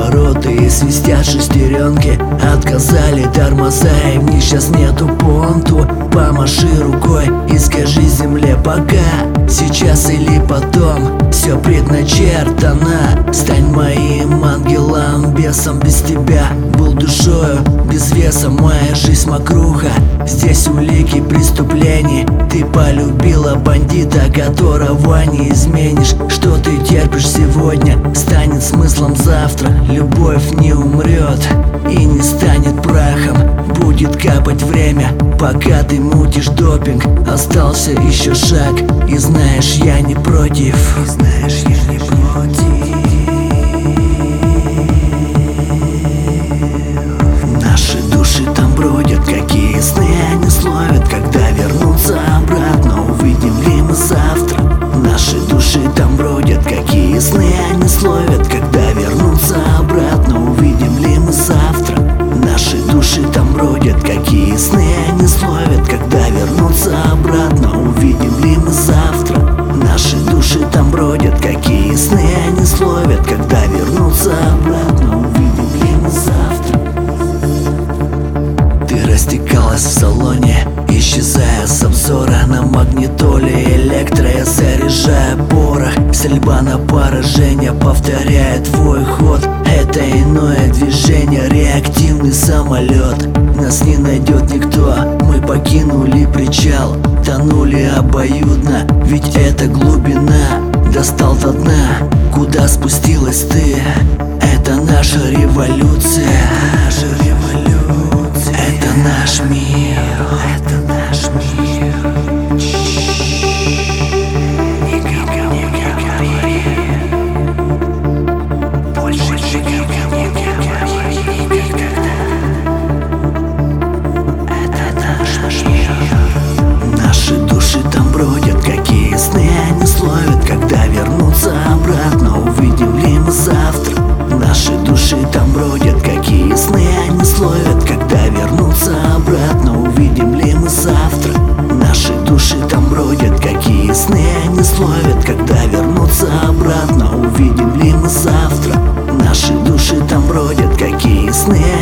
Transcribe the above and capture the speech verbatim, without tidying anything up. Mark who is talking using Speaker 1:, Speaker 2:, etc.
Speaker 1: повороты и свистят шестеренки. Отказали тормоза и в них сейчас нету понту. Помаши рукой и скажи земле пока. Сейчас или потом, все предначертано. Стань моим ангелом, бесом без тебя. Был душою, без веса, моя жизнь мокруха. Здесь улики преступлений. Ты полюбила бандита, которого не изменишь. Что ты терпишь сегодня, станет смыслом завтра. Любовь не умрет и не станет прахом. Будет капать время, пока ты мутишь допинг. Остался еще шаг, и знаешь, я не против. И знаешь, я не против. Наши души там бродят, какие сны они словят. Когда вернутся обратно, увидим ли мы завтра. Наши души там бродят, какие сны они словят. Когда вернутся обратно, увидим ли мы завтра. Наши души там бродят, какие сны они словят. Когда вернутся обратно, увидим ли мы завтра. Наши души там бродят, какие сны они словят. Когда вернутся обратно, увидим ли мы завтра. Ты растекалась в салоне, исчезая с обзора. На магнитоле электро я заряжаю порох. Стрельба на поражение, повторяет твой ход. Это иное движение, реактивный самолет. Нас не найдет никто, мы покинули причал. Тонули обоюдно, ведь это глубина. Достал до дна, куда спустилась ты. Это наша революция. Это наша революция. Это наш мир. Это наш мир. Никому не говори. Больше никому не говори никогда. Это наш мир. Наши души там бродят, какие сны они словят. Когда вернутся обратно, увидим ли мы завтра. Наши души там бродят, какие сны они словят. Когда вернутся обратно, увидим ли мы завтра. Наши души там бродят, какие сны они словят. Когда вернутся обратно, увидим ли мы завтра. Наши души там бродят, какие сны